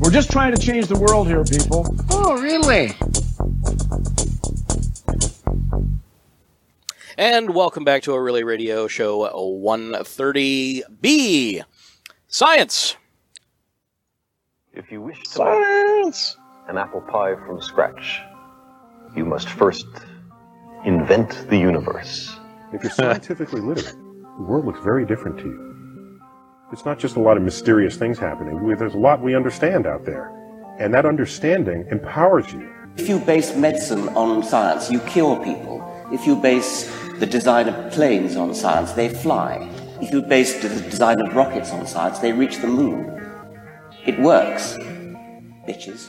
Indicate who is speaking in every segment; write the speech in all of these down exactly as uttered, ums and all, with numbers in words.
Speaker 1: We're just trying to change the world here, people.
Speaker 2: Oh, really?
Speaker 3: And welcome back to a Really Radio Show one thirty B. Science!
Speaker 4: If you wish to
Speaker 1: Science!
Speaker 4: make an apple pie from scratch, you must first invent the universe.
Speaker 5: If you're scientifically literate, the world looks very different to you. It's not just a lot of mysterious things happening. There's a lot we understand out there. And that understanding empowers you.
Speaker 6: If you base medicine on science, you cure people. If you base the design of planes on science, they fly. If you base the design of rockets on science, they reach the moon. It works, bitches.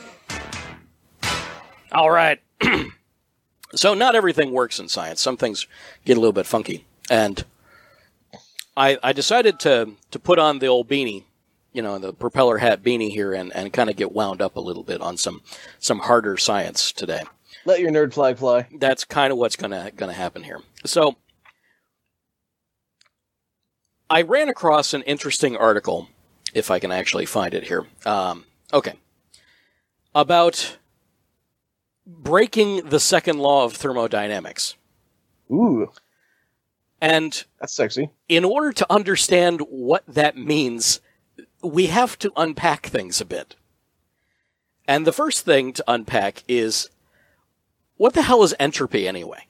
Speaker 3: All right. So not everything works in science. Some things get a little bit funky. And I, I decided to, to put on the old beanie, you know, the propeller hat beanie here, and, and kind of get wound up a little bit on some, some harder science today.
Speaker 7: Let your nerd flag fly. That's
Speaker 3: kind of what's gonna gonna happen here. So, I ran across an interesting article, if I can actually find it here. Um, okay, about breaking the second law of thermodynamics.
Speaker 7: Ooh,
Speaker 3: and
Speaker 7: that's sexy.
Speaker 3: In order to understand what that means, we have to unpack things a bit. And the first thing to unpack is, what the hell is entropy anyway?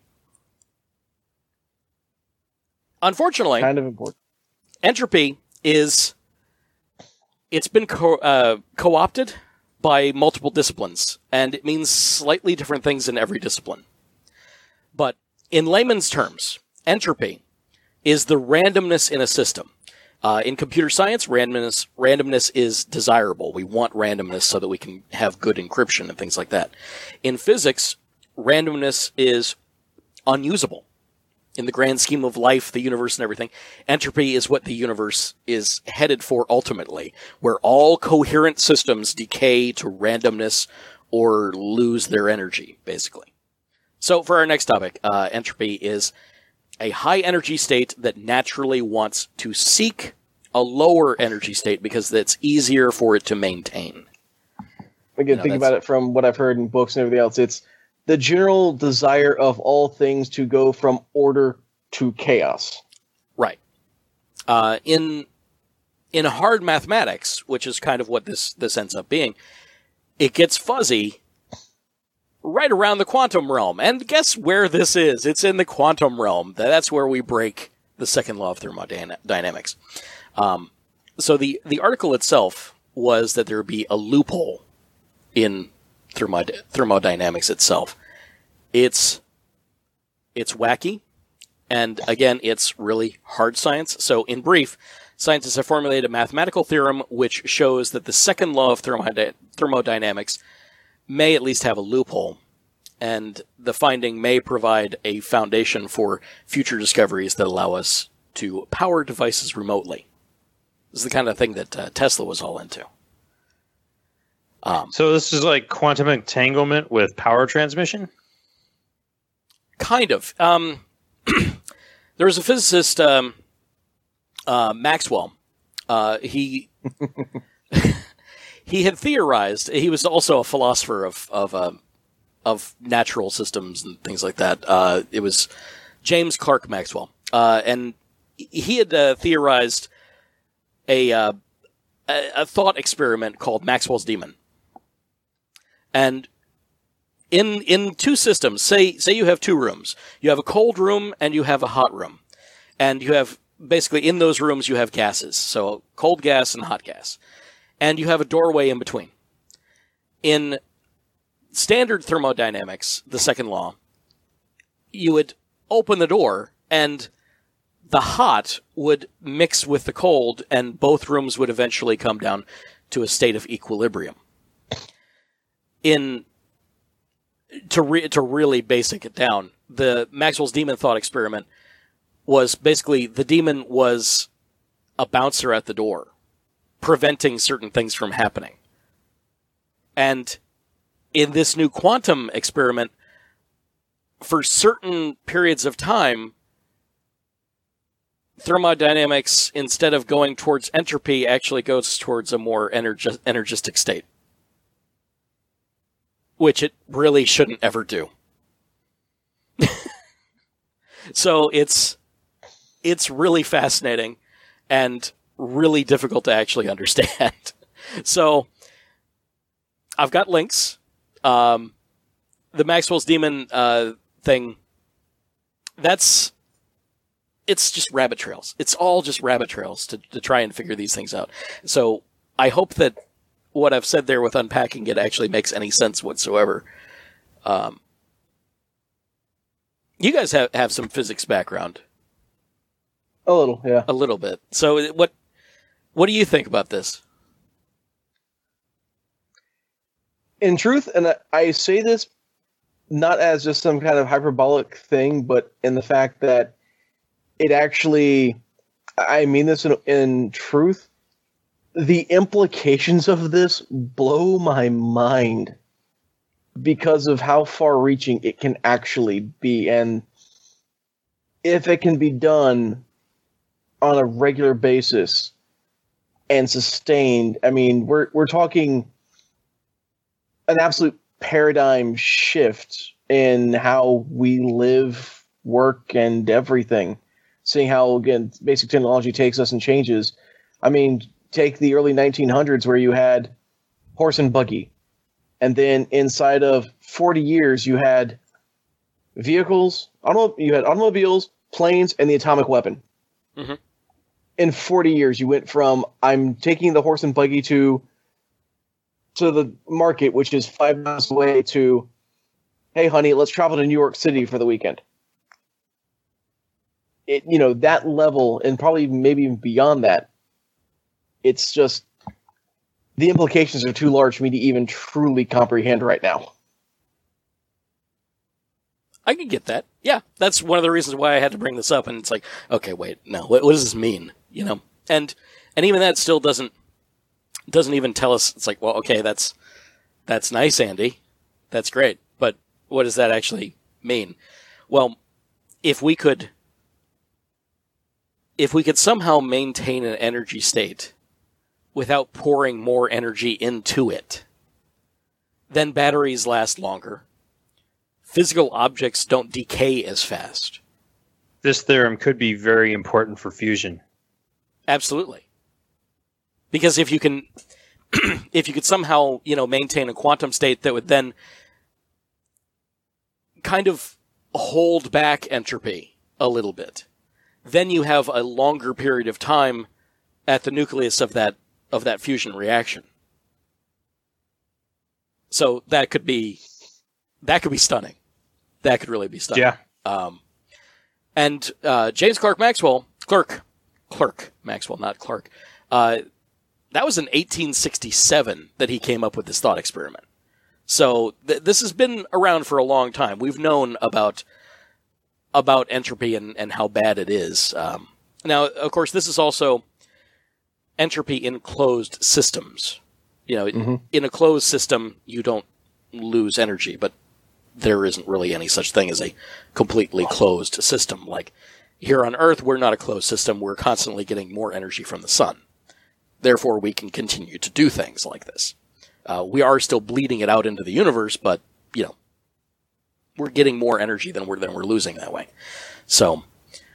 Speaker 3: Unfortunately,
Speaker 7: kind of important.
Speaker 3: Entropy is, it's been co- uh, co-opted by multiple disciplines, and it means slightly different things in every discipline. But in layman's terms, entropy is the randomness in a system. Uh, in computer science, randomness randomness is desirable. We want randomness so that we can have good encryption and things like that. In physics, randomness is unusable. In the grand scheme of life, the universe and everything, entropy is what the universe is headed for ultimately, where all coherent systems decay to randomness or lose their energy, basically. So for our next topic, uh, entropy is a high energy state that naturally wants to seek a lower energy state because it's easier for it to maintain.
Speaker 7: Again,
Speaker 3: You know,
Speaker 7: think about it from what I've heard in books and everything else. It's the general desire of all things to go from order to chaos.
Speaker 3: Right. Uh, in in hard mathematics, which is kind of what this, this ends up being, it gets fuzzy right around the quantum realm. And guess where this is? It's in the quantum realm. That's where we break the second law of thermodynamics. Um, so the, the article itself was that there would be a loophole in thermod- thermodynamics itself. It's it's wacky, and again, it's really hard science. So in brief, scientists have formulated a mathematical theorem which shows that the second law of thermod- thermodynamics may at least have a loophole, and the finding may provide a foundation for future discoveries that allow us to power devices remotely. This is the kind of thing that uh, Tesla was all into.
Speaker 8: Um, so this is like quantum entanglement with power transmission?
Speaker 3: Kind of. Um, there was a physicist, um, uh, Maxwell. Uh, he he had theorized. He was also a philosopher of of uh, of natural systems and things like that. Uh, it was James Clerk Maxwell, uh, and he had uh, theorized a, uh, a a thought experiment called Maxwell's Demon. And in in two systems, say say you have two rooms. You have a cold room and you have a hot room. And you have, basically in those rooms you have gases. So cold gas and hot gas. And you have a doorway in between. In standard thermodynamics, the second law, you would open the door and the hot would mix with the cold and both rooms would eventually come down to a state of equilibrium. In to re, to really basic it down, the Maxwell's Demon thought experiment was basically the demon was a bouncer at the door, preventing certain things from happening. And in this new quantum experiment, for certain periods of time, thermodynamics, instead of going towards entropy, actually goes towards a more energi- energistic state. which it really shouldn't ever do. So it's it's really fascinating and really difficult to actually understand. So I've got links. Um, the Maxwell's Demon uh, thing, that's it's just rabbit trails. It's all just rabbit trails to, to try and figure these things out. So I hope that what I've said there with unpacking it actually makes any sense whatsoever. Um, you guys have, have some physics background.
Speaker 7: A little, yeah.
Speaker 3: A little bit. So what what do you think about this?
Speaker 7: In truth, and I, I say this not as just some kind of hyperbolic thing, but in the fact that it actually, I mean this in, in truth, the implications of this blow my mind because of how far-reaching it can actually be, and if it can be done on a regular basis and sustained, I mean, we're we're talking an absolute paradigm shift in how we live, work, and everything. Seeing how, again, basic technology takes us and changes. I mean, take the early nineteen hundreds where you had horse and buggy. And then inside of forty years, you had vehicles, automo- you had automobiles, planes, and the atomic weapon.
Speaker 3: Mm-hmm.
Speaker 7: In forty years, you went from, I'm taking the horse and buggy to to the market, which is five miles away, to, hey, honey, let's travel to New York City for the weekend. It, you know, that level, and probably maybe even beyond that, it's just, the implications are too large for me to even truly comprehend right now.
Speaker 3: I can get that. Yeah, that's one of the reasons why I had to bring this up. And it's like, okay, wait, no, what, what does this mean? You know, and and even that still doesn't doesn't even tell us. It's like, well, okay, that's that's nice, Andy, that's great, but what does that actually mean? Well, if we could, if we could somehow maintain an energy state without pouring more energy into it, then batteries last longer. Physical objects don't decay as fast.
Speaker 8: This theorem could be very important for fusion.
Speaker 3: Absolutely. Because if you can, if you could somehow, you know, maintain a quantum state that would then kind of hold back entropy a little bit, then you have a longer period of time at the nucleus of that of that fusion reaction. So that could be that could be stunning. That could really be stunning.
Speaker 8: Yeah.
Speaker 3: Um, and uh, James Clerk Maxwell, Clerk, Clerk Maxwell, not Clark. Uh, that was in eighteen sixty-seven that he came up with this thought experiment. So th- this has been around for a long time. We've known about about entropy and, and how bad it is. Um, now, of course, this is also entropy in closed systems. You know, mm-hmm. in a closed system, you don't lose energy, but there isn't really any such thing as a completely closed system. Like here on Earth, we're not a closed system. We're constantly getting more energy from the sun. Therefore, we can continue to do things like this. Uh, we are still bleeding it out into the universe, but, you know, we're getting more energy than we're, than we're losing that way. So,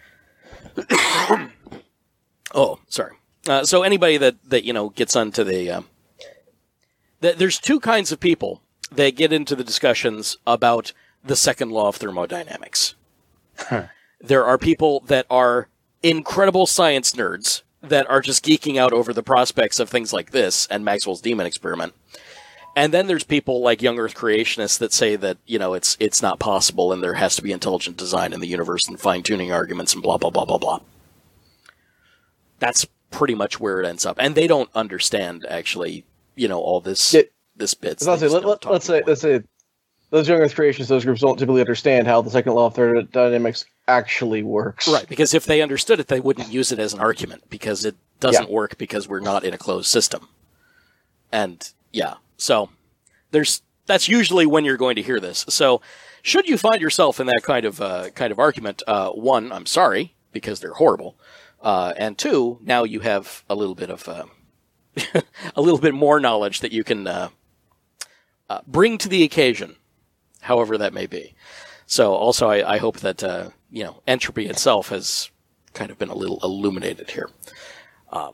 Speaker 3: oh, sorry. Uh, so anybody that, that, you know, gets onto the, uh, th- there's two kinds of people that get into the discussions about the second law of thermodynamics. Huh. There are people that are incredible science nerds that are just geeking out over the prospects of things like this and Maxwell's Demon experiment. And then there's people like young Earth creationists that say that, you know, it's it's not possible and there has to be intelligent design in the universe and fine-tuning arguments and blah, blah, blah, blah, blah. That's pretty much where it ends up. And they don't understand, actually, you know, all this... It- This bits.
Speaker 7: Say, let, let, let's say, let's say, those young Earth creationists, those groups don't typically understand how the second law of thermodynamics actually works.
Speaker 3: Right, because if they understood it, they wouldn't use it as an argument, because it doesn't yeah. work because we're not in a closed system. And, yeah, so there's that's usually when you're going to hear this. So, should you find yourself in that kind of uh, kind of argument, uh, one, I'm sorry, because they're horrible, uh, and two, now you have a little bit of, uh, a little bit more knowledge that you can... Uh, uh, bring to the occasion, however that may be. So also, I, I hope that uh, you know entropy itself has kind of been a little illuminated here. Um,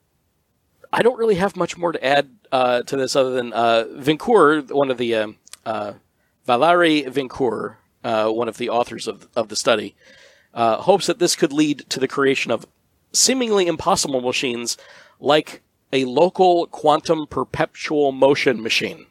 Speaker 3: I don't really have much more to add uh, to this other than uh, Vincourt, one of the um, uh, Valéry Vincourt, uh, one of the authors of of the study, uh, hopes that this could lead to the creation of seemingly impossible machines like a local quantum perpetual motion machine.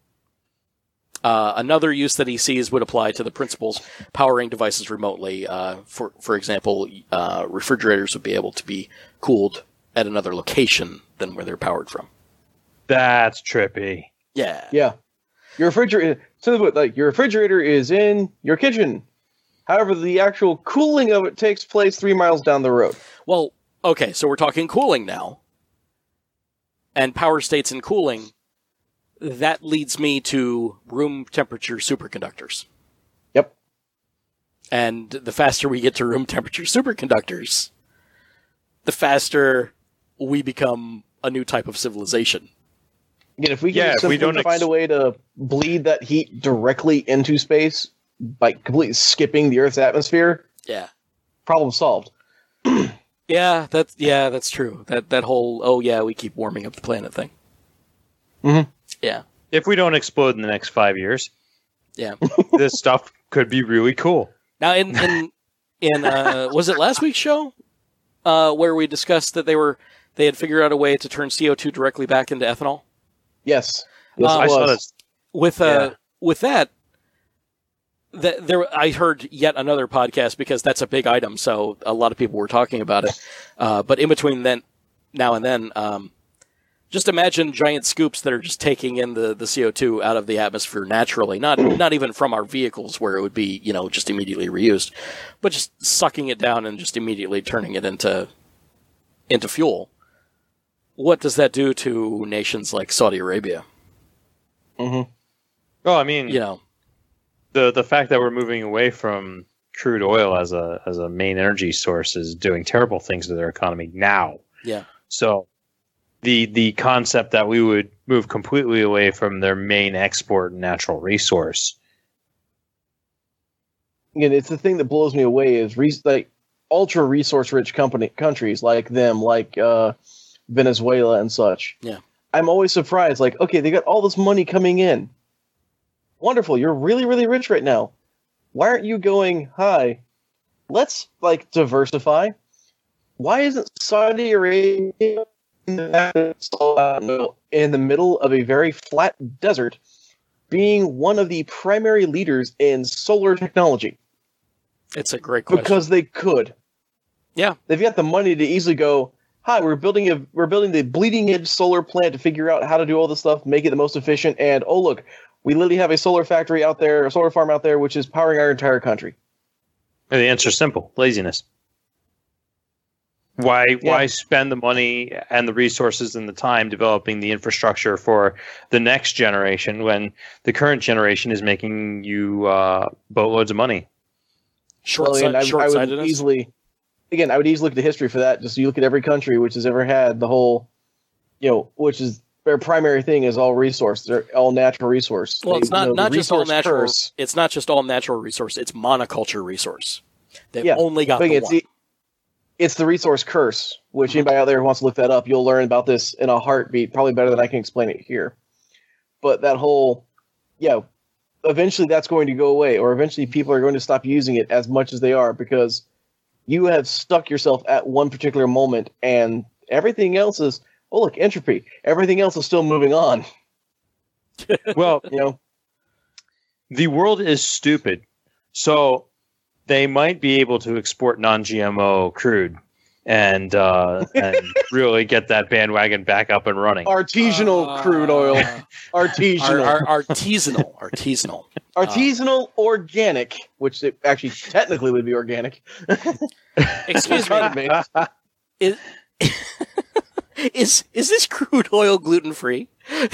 Speaker 3: Uh, another use that he sees would apply to the principles powering devices remotely. Uh, for for example, uh, refrigerators would be able to be cooled at another location than where they're powered from.
Speaker 8: That's trippy.
Speaker 3: Yeah.
Speaker 7: Yeah. Your refrigerator, so like your refrigerator is in your kitchen. However, the actual cooling of it takes place three miles down the road.
Speaker 3: Well, okay, so we're talking cooling now. And power states and cooling. That leads me to room temperature superconductors.
Speaker 7: Yep.
Speaker 3: And the faster we get to room temperature superconductors, the faster we become a new type of civilization.
Speaker 7: Again, if we can
Speaker 8: Yeah, if we
Speaker 7: simply
Speaker 8: don't ex-
Speaker 7: find a way to bleed that heat directly into space by completely skipping the Earth's atmosphere,
Speaker 3: Yeah.
Speaker 7: problem solved.
Speaker 3: Yeah, that's yeah, that's true. That that whole oh yeah, we keep warming up the planet thing.
Speaker 7: Mhm.
Speaker 3: Yeah.
Speaker 8: If we don't explode in the next five years,
Speaker 3: Yeah.
Speaker 8: this stuff could be really cool.
Speaker 3: Now in in in uh, was it last week's show uh, where we discussed that they were they had figured out a way to turn C O two directly back into ethanol?
Speaker 7: Yes. Yes,
Speaker 3: Uh,
Speaker 7: it
Speaker 8: I saw
Speaker 7: was.
Speaker 8: this.
Speaker 3: With uh,
Speaker 8: Yeah.
Speaker 3: with that, that there I heard yet another podcast because that's a big item, so a lot of people were talking about it. Uh, but in between then, now and then, um, just imagine giant scoops that are just taking in the, the C O two out of the atmosphere naturally, not not even from our vehicles where it would be you know just immediately reused, but just sucking it down and just immediately turning it into into fuel. What does that do to nations like Saudi Arabia?
Speaker 7: Mm-hmm.
Speaker 8: Well, I mean,
Speaker 3: You know.
Speaker 8: the the fact that we're moving away from crude oil as a as a main energy source is doing terrible things to their economy now.
Speaker 3: Yeah.
Speaker 8: So the the concept that we would move completely away from their main export natural resource.
Speaker 7: Again, it's the thing that blows me away is re- like ultra resource rich company countries like them, like uh, Venezuela and such.
Speaker 3: Yeah.
Speaker 7: I'm always surprised. Like, okay, they got all this money coming in. Wonderful. You're really, really rich right now. Why aren't you going, hi, let's like diversify? Why isn't Saudi Arabia in the middle of a very flat desert being one of the primary leaders in solar technology?
Speaker 3: It's a great question.
Speaker 7: Because they could.
Speaker 3: Yeah.
Speaker 7: They've got the money to easily go, hi, we're building a we're building the bleeding edge solar plant to figure out how to do all this stuff, make it the most efficient, and oh look, we literally have a solar factory out there, a solar farm out there, which is powering our entire country.
Speaker 8: And the answer is simple: laziness. Why
Speaker 7: Yeah.
Speaker 8: why spend the money and the resources and the time developing the infrastructure for the next generation when the current generation is making you uh, boatloads of money?
Speaker 3: Short
Speaker 7: Well, again, I, I would
Speaker 3: short-sightedness.
Speaker 7: easily, again, I would easily look at the history for that. Just you look at every country which has ever had the whole, you know, which is their primary thing is all resource. They're all natural resource.
Speaker 3: Well, it's
Speaker 7: They-
Speaker 3: not,
Speaker 7: you know, the
Speaker 3: not just all
Speaker 7: resource
Speaker 3: natural.
Speaker 7: curse-
Speaker 3: It's not just all natural resource. It's monoculture resource. They've
Speaker 7: Yeah,
Speaker 3: only got
Speaker 7: but
Speaker 3: the
Speaker 7: it's
Speaker 3: one.
Speaker 7: the, it's the resource curse, which anybody out there who wants to look that up, you'll learn about this in a heartbeat, probably better than I can explain it here. But that whole, yeah, eventually that's going to go away, or eventually people are going to stop using it as much as they are because you have stuck yourself at one particular moment, and everything else is, oh look, entropy. Everything else is still moving on.
Speaker 8: Well,
Speaker 7: You know,
Speaker 8: the world is stupid, so they might be able to export non-G M O crude and uh, and really get that bandwagon back up and running.
Speaker 7: artisanal crude oil,
Speaker 3: Ar-
Speaker 7: artisanal,
Speaker 3: ar- artisanal, artisanal.
Speaker 7: artisanal, organic, which it actually technically would be organic.
Speaker 3: Excuse me.
Speaker 7: Pardon me.
Speaker 3: Is, is is this crude oil gluten free?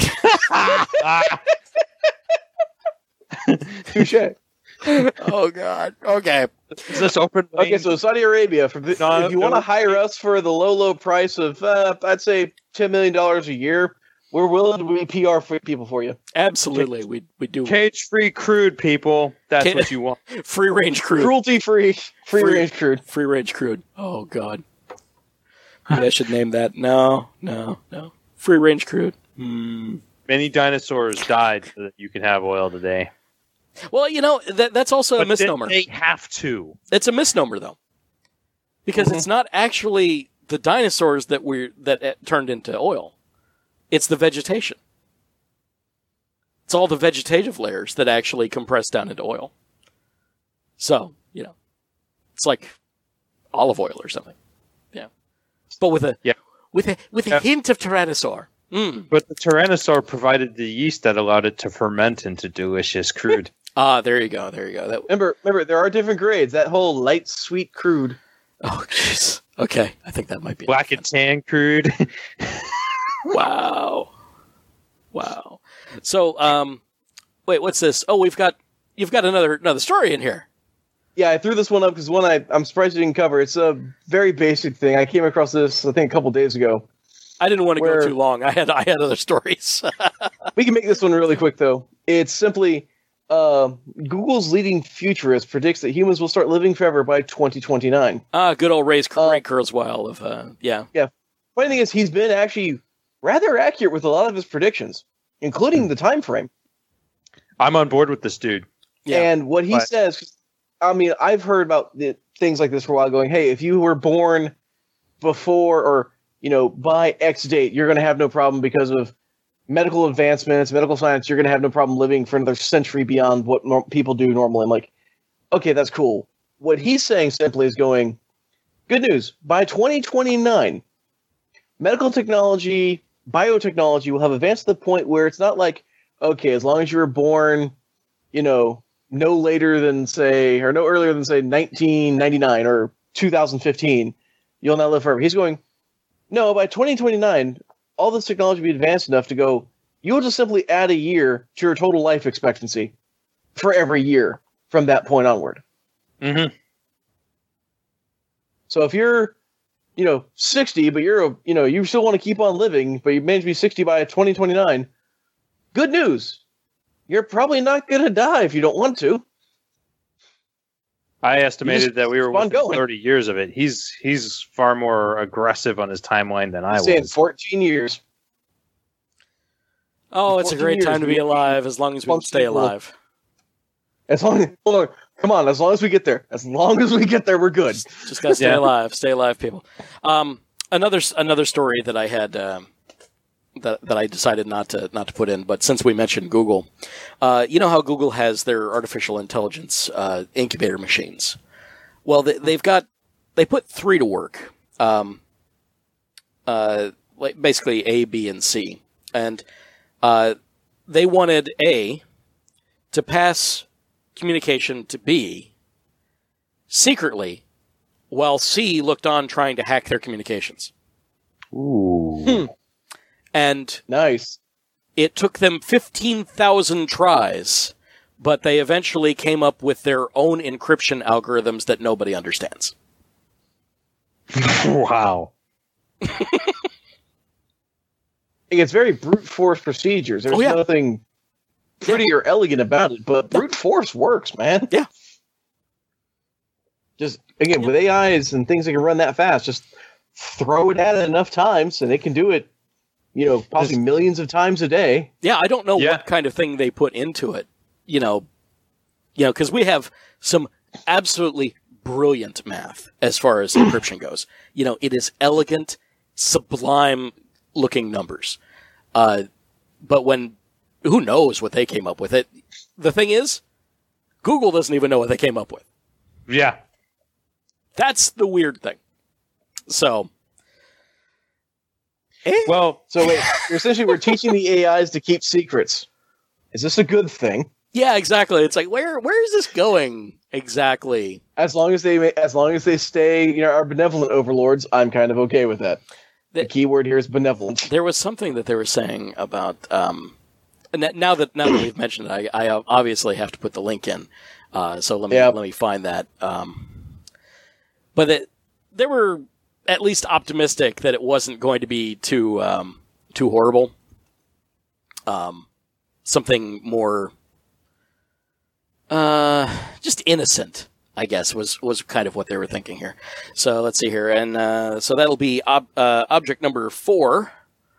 Speaker 7: Touche.
Speaker 3: Oh God. Okay.
Speaker 8: Is this open?
Speaker 7: Okay, so Saudi Arabia, for the,
Speaker 8: No,
Speaker 7: if you want to
Speaker 8: no.
Speaker 7: hire us for the low, low price of, uh, I'd say ten million dollars a year, we're willing to be P R for people for you.
Speaker 3: Absolutely, we we do
Speaker 8: Cage-free crude, people. That's
Speaker 3: Ca-
Speaker 8: what you want.
Speaker 3: free range crude,
Speaker 7: Cruelty free, free,
Speaker 3: Free-
Speaker 7: range crude.
Speaker 3: free range crude. Oh God, maybe I should name that. No, no, no. Free range crude. Hmm.
Speaker 8: Many dinosaurs died so that you can have oil today.
Speaker 3: Well, you know that that's also a
Speaker 8: But
Speaker 3: misnomer.
Speaker 8: They have to.
Speaker 3: It's a misnomer though, because
Speaker 7: Mhm.
Speaker 3: it's not actually the dinosaurs that we that uh, turned into oil. It's the vegetation. It's all the vegetative layers that actually compress down into oil. So, you know, it's like olive oil or something. Yeah. But with a
Speaker 8: Yeah.
Speaker 3: with a with a
Speaker 8: Yeah.
Speaker 3: hint of tyrannosaur. Mm.
Speaker 8: But the Tyrannosaur provided the yeast that allowed it to ferment into delicious crude.
Speaker 3: Ah, there you go. There you go. That,
Speaker 7: Remember, remember, there are different grades. That whole light sweet crude.
Speaker 3: oh, jeez. Okay, I think that might be
Speaker 8: Black and tan crude.
Speaker 3: Wow. Wow. So, um, wait, what's this? Oh, we've got you've got another another story in here.
Speaker 7: Yeah, I threw this one up because one I, I'm surprised you didn't cover. It's a very basic thing. I came across this, I think, a couple days ago.
Speaker 3: I didn't want to
Speaker 7: Where-
Speaker 3: go too long. I had I had other stories.
Speaker 7: We can make this one really quick, though. It's simply uh, Google's leading futurist predicts that humans will start living forever by twenty twenty-nine.
Speaker 3: Ah, good old Ray,
Speaker 7: Uh,
Speaker 3: Ray Kurzweil of uh, yeah.
Speaker 7: Funny thing is, he's been actually rather accurate with a lot of his predictions, including the time frame.
Speaker 8: I'm on board with this dude.
Speaker 3: Yeah.
Speaker 7: And what he
Speaker 8: But-
Speaker 7: says, I mean, I've heard about the, things like this for a while, going, "Hey, if you were born before or you know by X date, you're going to have no problem because of medical advancements, medical science. You're going to have no problem living for another century beyond what nor- people do normally." I'm like, okay, that's cool. What he's saying simply is going, good news. By twenty twenty-nine, medical technology, biotechnology will have advanced to the point where it's not like, okay, as long as you were born, you know, no later than say, or no earlier than say nineteen ninety-nine or two thousand fifteen, you'll not live forever. He's going, no, by twenty twenty-nine, all this technology will be advanced enough to go, you'll just simply add a year to your total life expectancy for every year from that point onward.
Speaker 8: Mm-hmm.
Speaker 7: So if you're, you know, sixty, but you're, a, you know, you still want to keep on living, but you manage to be sixty by twenty twenty-nine, good news. You're probably not going to die if you don't want to.
Speaker 8: I estimated that we were
Speaker 7: keep on
Speaker 8: within
Speaker 7: going.
Speaker 8: thirty years of it. He's he's far more aggressive on his timeline than I
Speaker 7: I'm saying
Speaker 8: was.
Speaker 7: fourteen years.
Speaker 3: Oh, it's a
Speaker 7: fourteen
Speaker 3: great
Speaker 7: years,
Speaker 3: time to be
Speaker 7: we-
Speaker 3: alive as long as we can stay
Speaker 7: Functional-
Speaker 3: alive.
Speaker 7: As long as, hold on, come on, as long as we get there. As long as we get there, we're good.
Speaker 3: Just gotta stay
Speaker 8: Yeah.
Speaker 3: alive. Stay alive, people. Um, another another story that I had um, that that I decided not to not to put in, but since we mentioned Google, uh, you know how Google has their artificial intelligence uh, incubator machines. Well, they, they've got they put three to work. Um, uh, like basically A, B, and C, and uh, they wanted A to pass communication to B secretly, while C looked on trying to hack their communications.
Speaker 8: Ooh.
Speaker 7: Hmm.
Speaker 3: And
Speaker 7: Nice.
Speaker 3: it took them fifteen thousand tries, but they eventually came up with their own encryption algorithms that nobody understands.
Speaker 8: Wow.
Speaker 7: It's very brute force procedures. There's
Speaker 3: Oh, yeah.
Speaker 7: nothing pretty or elegant about it, but brute force works, man.
Speaker 3: Yeah.
Speaker 7: Just again with A Is and things that can run that fast, just throw it at it enough times, and it can do it. You know, possibly millions of times a day.
Speaker 3: Yeah, I don't know
Speaker 8: Yeah.
Speaker 3: what kind of thing they put into it. You know, you know, because we have some absolutely brilliant math as far as encryption goes. You know, it is elegant, sublime-looking numbers. Uh, but when who knows what they came up with? It. The thing is, Google doesn't even know what they came up with.
Speaker 8: Yeah.
Speaker 3: That's the weird thing. So, eh,
Speaker 8: Well,
Speaker 7: So wait, essentially, we're teaching the A Is to keep secrets. Is this a good thing?
Speaker 3: yeah, exactly. It's like where where is this going exactly?
Speaker 7: As long as they, ma- as long as they stay, you know, our benevolent overlords, I'm kind of okay with that. The
Speaker 3: The-
Speaker 7: key word here is benevolent.
Speaker 3: There was something that they were saying about. Um, and that- now that now that we've mentioned it, I, I obviously have to put the link in. Uh, so let me
Speaker 7: Yep.
Speaker 3: let me find that. Um, but it, they were at least optimistic that it wasn't going to be too um, too horrible. um, something more, uh, just innocent, I guess, was, was kind of what they were thinking here. So let's see here. And uh, so that'll be ob- uh, object number four.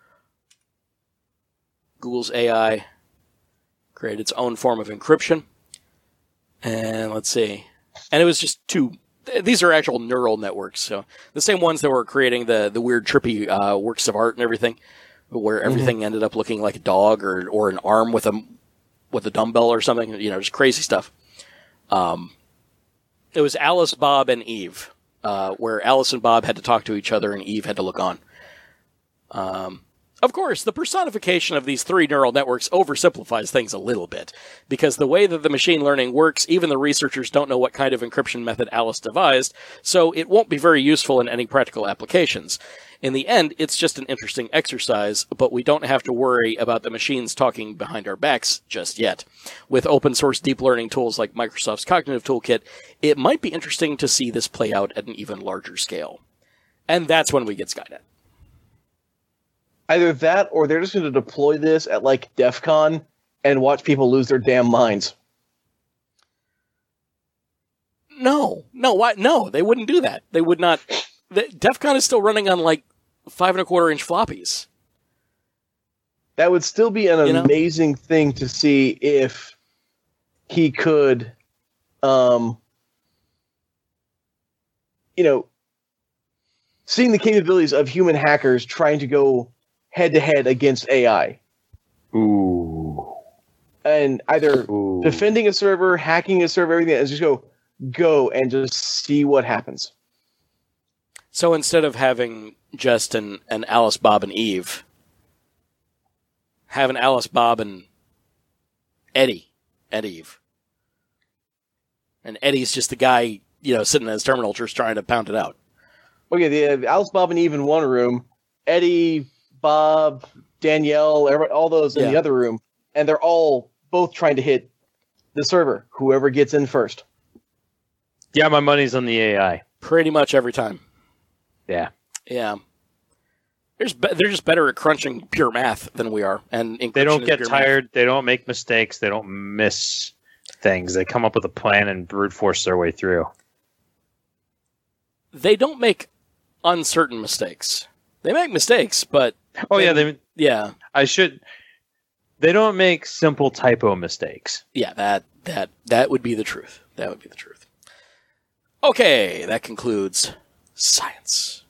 Speaker 3: Google's A I created its own form of encryption. And let's see. And it was just two. These are actual neural networks. So the same ones that were creating the, the weird, trippy uh, works of art and everything, where everything mm-hmm. ended up looking like a dog or or an arm with a with a dumbbell or something. You know, just crazy stuff. Um, it was Alice, Bob, and Eve, uh, where Alice and Bob had to talk to each other and Eve had to look on. Um. Of course, the personification of these three neural networks oversimplifies things a little bit, because the way that the machine learning works, even the researchers don't know what kind of encryption method Alice devised, so it won't be very useful in any practical applications. In the end, it's just an interesting exercise, but we don't have to worry about the machines talking behind our backs just yet. With open-source deep learning tools like Microsoft's Cognitive Toolkit, it might be interesting to see this play out at an even larger scale. And that's when we get Skynet.
Speaker 7: Either that, or they're just going to deploy this at, like, DEF CON and watch people lose their damn minds.
Speaker 3: No. No, why? No, they wouldn't do that. They would not. The, DEF CON is still running on, like, five and a quarter inch floppies.
Speaker 7: That would still be an
Speaker 3: you know?
Speaker 7: amazing thing to see if he could, um, you know, seeing the capabilities of human hackers trying to go head-to-head against A I.
Speaker 8: Ooh.
Speaker 7: And either
Speaker 8: Ooh.
Speaker 7: defending a server, hacking a server, everything, and just go, go and just see what happens.
Speaker 3: So instead of having just an, an Alice, Bob, and Eve, have an Alice, Bob, and Eddie, and Eve. And Eddie's just the guy, you know, sitting in his terminal just trying to pound it out.
Speaker 7: Okay, they have Alice, Bob, and Eve in one room, Eddie, Bob, Danielle, everybody, all those in
Speaker 3: Yeah.
Speaker 7: the other room, and they're all both trying to hit the server, whoever gets in first.
Speaker 8: Yeah, my money's on the A I.
Speaker 3: Pretty much every time.
Speaker 8: Yeah.
Speaker 3: Yeah. There's be- they're just better at crunching pure math than we are. And
Speaker 8: They don't
Speaker 3: encryption is
Speaker 8: get
Speaker 3: pure
Speaker 8: tired. They don't make mistakes. They don't miss things. They come up with a plan and brute force their way through.
Speaker 3: Math. They don't make uncertain mistakes. They make mistakes, but...
Speaker 8: Oh, yeah. They,
Speaker 3: Yeah.
Speaker 8: I should... They don't make simple typo mistakes.
Speaker 3: Yeah, that, that, that would be the truth. That would be the truth. Okay, that concludes science.